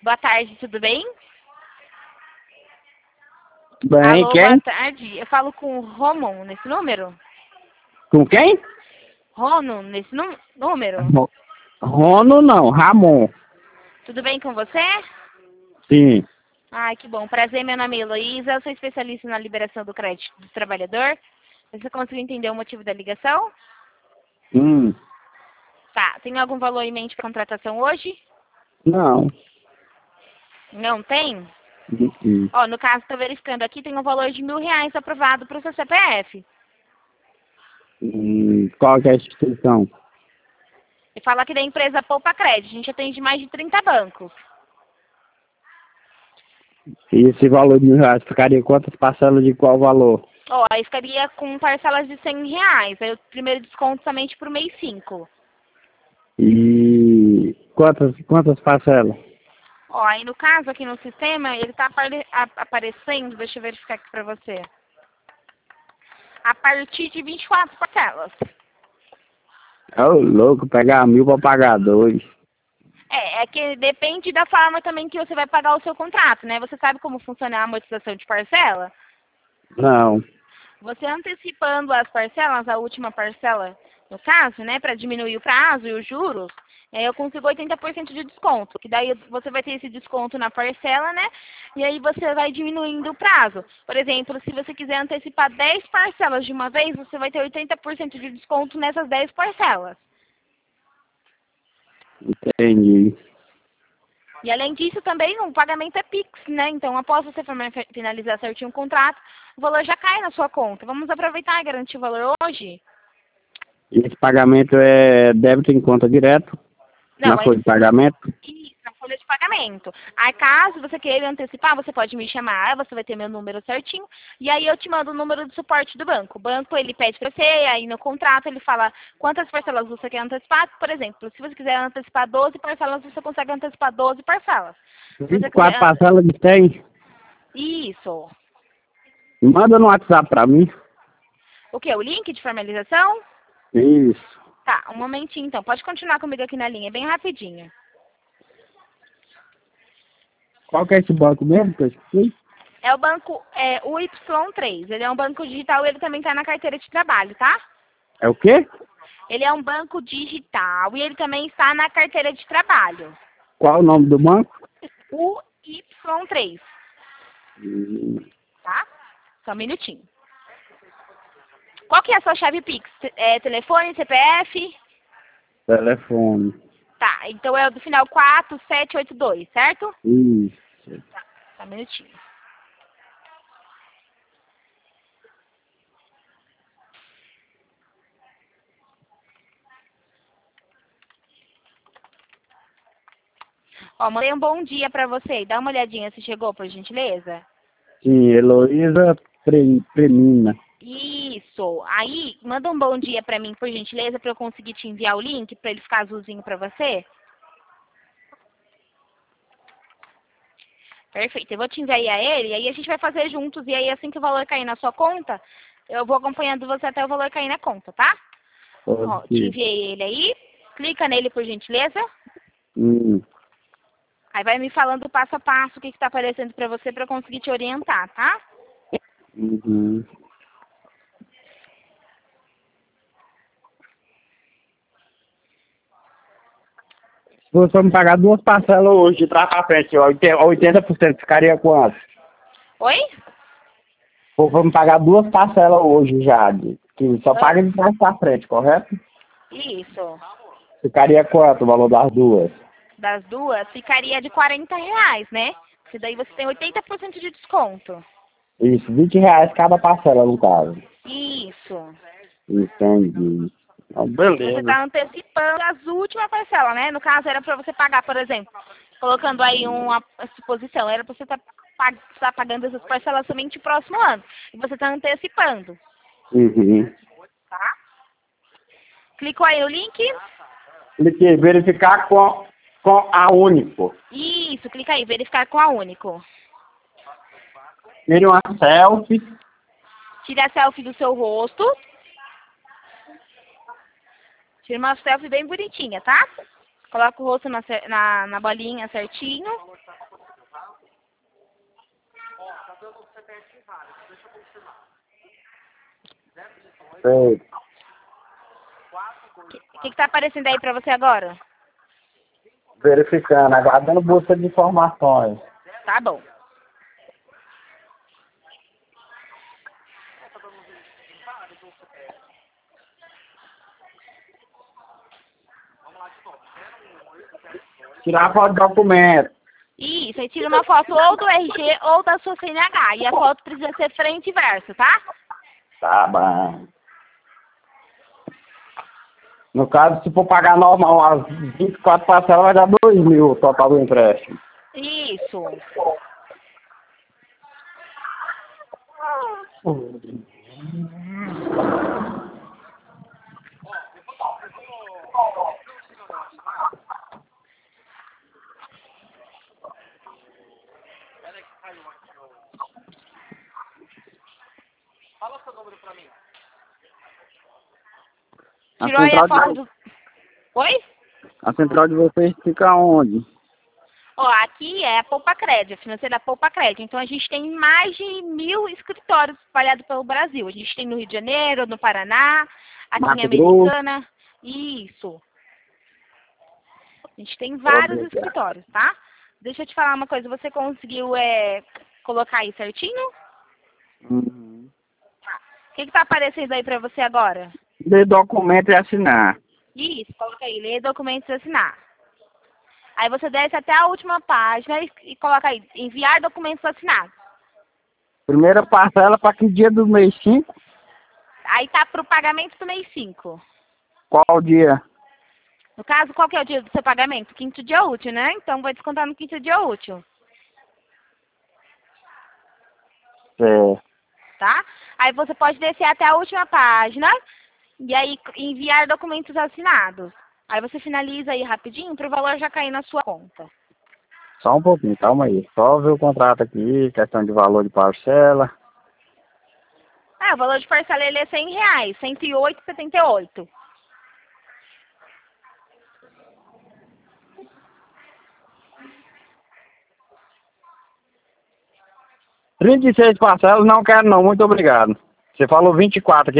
Boa tarde, tudo bem? Bem, Alô, boa quem? tarde. Eu falo com o Romon nesse número? Com quem? Rono nesse número? Ro- Rono não, Ramon. Tudo bem com você? Sim. Ai, que bom. Prazer, meu nome é Heloísa. Eu sou especialista na liberação do crédito do trabalhador. Você conseguiu entender o motivo da ligação? Hum. Tá. Tem algum valor em mente para contratação hoje? Não. Não tem? Hum. Ó, no caso, estou verificando aqui, tem um valor de R$ 1.000 aprovado para o seu CPF. Qual que é a instituição? E fala aqui da empresa Poupa Crédito. A gente atende mais de 30 bancos. E esse valor de R$ 1.000 ficaria quantas parcelas de qual valor? Ó, aí ficaria com parcelas de R$ 100. Aí o primeiro desconto somente por mês 5. E quantas parcelas? Ó, aí no caso aqui no sistema, ele tá aparecendo, deixa eu verificar aqui pra você. A partir de 24 parcelas. Ô, louco, pegar 1.000 pra pagar 2. É que depende da forma também que você vai pagar o seu contrato, né? Você sabe como funciona a amortização de parcela? Não. Você antecipando as parcelas, a última parcela, no caso, né, para diminuir o prazo e os juros, eu consigo 80% de desconto, que daí você vai ter esse desconto na parcela, né, e aí você vai diminuindo o prazo. Por exemplo, se você quiser antecipar 10 parcelas de uma vez, você vai ter 80% de desconto nessas 10 parcelas. Entendi. E além disso, também o pagamento é Pix, né? Então, após você finalizar certinho o contrato, o valor já cai na sua conta. Vamos aproveitar e garantir o valor hoje? E esse pagamento é débito em conta direto? Não, Na folha de pagamento? isso, na folha de pagamento. Aí, caso você queira antecipar, você pode me chamar, você vai ter meu número certinho, e aí eu te mando o número de suporte do banco. O banco, ele pede pra você, aí no contrato ele fala quantas parcelas você quer antecipar. Por exemplo, se você quiser antecipar 12 parcelas, você consegue antecipar 12 parcelas. Se você 24 quiser... parcelas de 100? Isso. Manda no WhatsApp pra mim. O quê? O link de formalização? Isso. Tá, um momentinho então. Pode continuar comigo aqui na linha, bem rapidinho. Qual que é esse banco mesmo que eu esqueci? É o banco o Y3. Ele é um banco digital e ele também está na carteira de trabalho, tá? É o quê? Ele é um banco digital e ele também está na carteira de trabalho. Qual o nome do banco? O Y3, Hum, tá? Só um minutinho. Qual que é a sua chave Pix? Telefone, CPF? Telefone. Tá, então é o do final 4782, certo? Isso. Tá, só um minutinho. Ó, mandei um bom dia pra você. Dá uma olhadinha se chegou, por gentileza. Sim, Heloísa Premina. Isso. Aí, manda um bom dia pra mim, por gentileza, pra eu conseguir te enviar o link, pra ele ficar azulzinho pra você. Perfeito. Eu vou te enviar ele, aí a gente vai fazer juntos, e aí assim que o valor cair na sua conta, eu vou acompanhando você até o valor cair na conta, tá? Ó, te Pode. enviei ele aí. Clica nele, por gentileza. Hum, Aí vai me falando passo a passo o que tá aparecendo pra você, pra eu conseguir te orientar, tá? uhum. Se você me pagar duas parcelas hoje de trás pra frente, 80% ficaria quanto? Oi? Vou me pagar duas parcelas hoje já, que só paga de trás pra frente, correto? Isso. Ficaria quanto o valor das duas? Das duas, ficaria de R$ 40, né? Que daí você tem 80% de desconto. Isso, R$ 20 cada parcela no caso. Isso. Entendi. Então, Você beleza. está antecipando as últimas parcelas, né? No caso, era para você pagar, por exemplo, colocando aí uma suposição, era para você estar pagando essas parcelas somente no próximo ano. E você está antecipando, Uhum. tá? Clicou aí no link? Cliquei, verificar com a Único. Isso, clica aí, verificar com a Único. Tire uma selfie. Tira a selfie do seu rosto. Tira uma selfie bem bonitinha, tá? Coloca o rosto na bolinha certinho. Sei. O que tá aparecendo aí pra você agora? Verificando, aguardando busca de informações. Tá bom. Tirar a foto do documento. Isso, aí tira uma foto ou do RG ou da sua CNH. E a foto precisa ser frente e verso, tá? Tá bom. No caso, se for pagar normal as 24 parcelas, vai dar 2.000 o total do empréstimo. Isso. Tirou aí a foto do... Oi? A central de vocês fica onde? Ó, aqui é a Poupa Crédito, a financeira Poupa Crédito. Então a gente tem mais de 1.000 escritórios espalhados pelo Brasil. A gente tem no Rio de Janeiro, no Paraná, aqui em Mato Grosso. Americana. Isso. A gente tem vários escritórios, tá? Deixa eu te falar uma coisa, você conseguiu colocar aí certinho? Uhum. O que tá aparecendo aí pra você agora? Ler documento e assinar. Isso, coloca aí, ler documentos e assinar. Aí você desce até a última página e coloca aí, enviar documentos assinados. Primeira parcela para que dia do mês 5? Aí tá pro pagamento do mês 5. Qual dia? No caso, qual que é o dia do seu pagamento? Quinto dia útil, né? Então vai descontar no quinto dia útil, É. tá? Aí você pode descer até a última página e aí enviar documentos assinados. Aí você finaliza aí rapidinho para o valor já cair na sua conta. Só um pouquinho, calma aí. Só ver o contrato aqui, questão de valor de parcela. O valor de parcela ele é R$100, 108,78. R$ 36 parcelas, não quero não, muito obrigado. Você falou 24 aqui.